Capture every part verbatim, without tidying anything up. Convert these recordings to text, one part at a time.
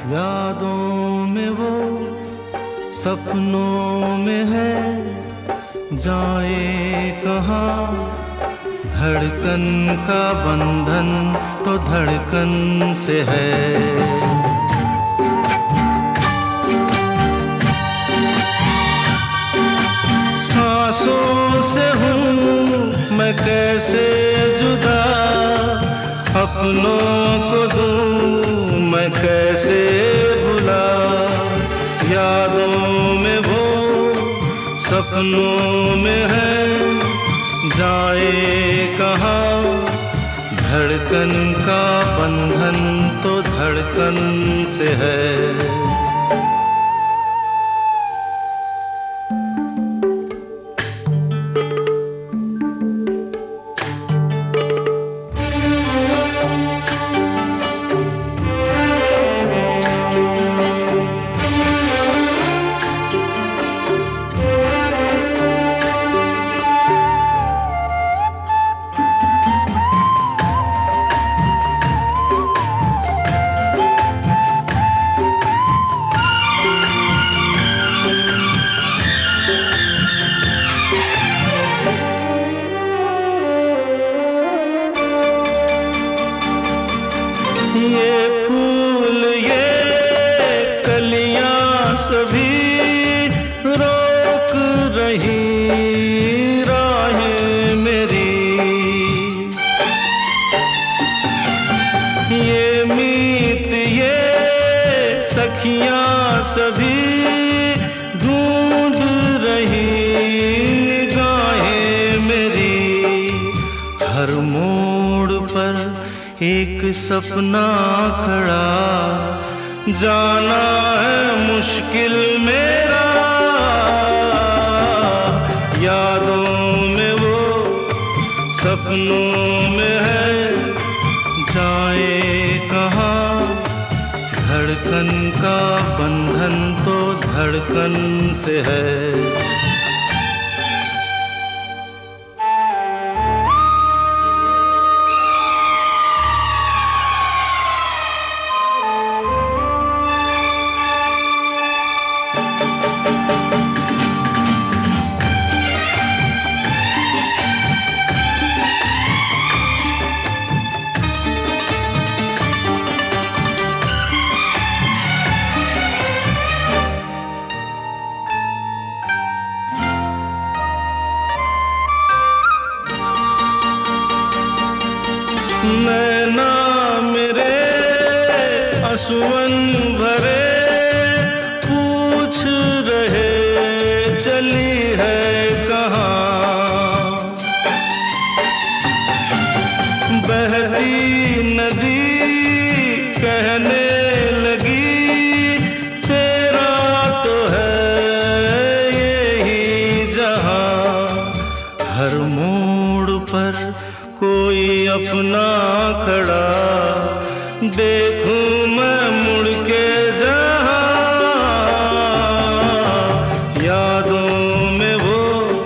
यादों में वो सपनों में है, जाए कहाँ। धड़कन का बंधन तो धड़कन से है। सांसों से हूँ मैं कैसे जुदा, अपनों को दूँ मैं कैसे भुला। यादों में वो सपनों में है, जाए कहाँ। धड़कन का बंधन तो धड़कन से है। ये फूल ये कलियां सभी रोक रही राहें मेरी। ये मीत ये सखियां सभी ढूंढ रही निगाहें मेरी। हर मोड़ पर एक सपना खड़ा, जाना है मुश्किल मेरा। यादों में वो सपनों में है, जाए कहाँ। धड़कन का बंधन तो धड़कन से है। नैना मेरे आंसुअन भरे पूछ रहे चली है कहाँ। बहती नदी कहने लगी तेरा तो है यही जहाँ। हर मोड़ पर कोई अपना खड़ा, देखूं मैं मुड़ के जहाँ। यादों में वो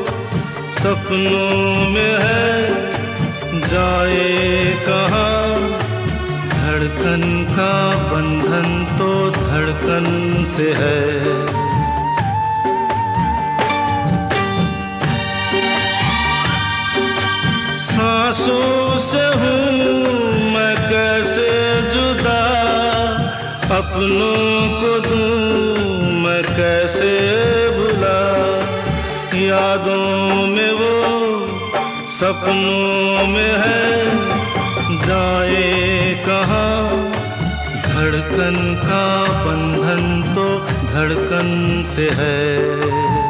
सपनों में है, जाए कहाँ। धड़कन का बंधन तो धड़कन से है। सांसों से हूँ मैं कैसे जुदा, अपनों को दूँ मैं कैसे भुला। यादों में वो सपनों में है, जाए कहाँ। धड़कन का बंधन तो धड़कन से है।